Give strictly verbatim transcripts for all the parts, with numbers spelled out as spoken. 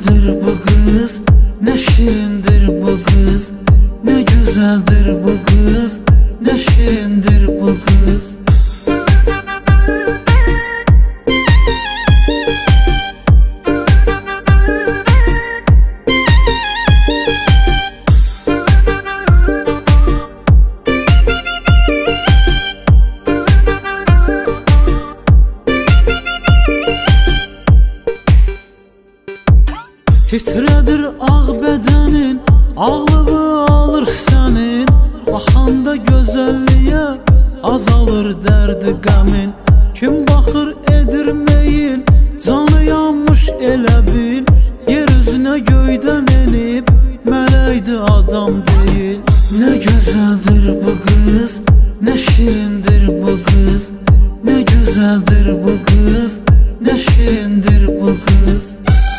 güzeldir bu kız, ne şirindir bu kız. Ne güzeldir bu kız, ne şirindir bu kız. Titredir ağ bedenin, ağlığı alır senin. Baxanda gözəlliyə azalır dərdi qəmin. Kim baxır edir meyil, canı yanmış elə bil. Yer üzünə göydən enib, mələkdir adam deyil. Ne güzeldir bu kız, ne şirindir bu kız. Ne güzeldir bu kız, ne şirindir bu kız.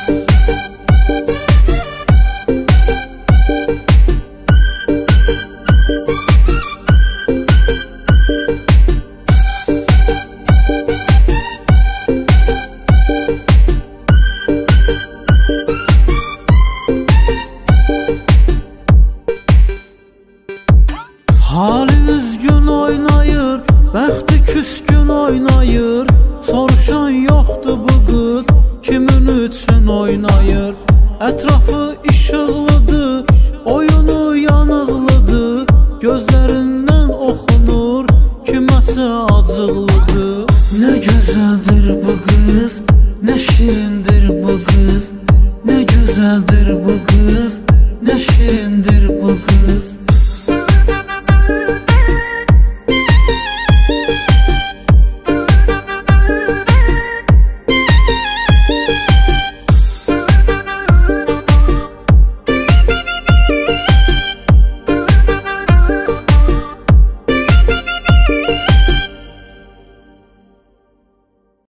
Hali üzgün oynayır, bəxti küskün oynayır. Soruşan yoxdur bu qız, kimin üçün oynayır. Ətrafı işıqlıdır, oyunu yanıqlıdır. Gözlərindən oxunur, kiməsə acıqlıdır. Ne güzeldir bu kız, ne şirindir bu kız. Ne güzeldir bu kız, ne şirindir bu kız.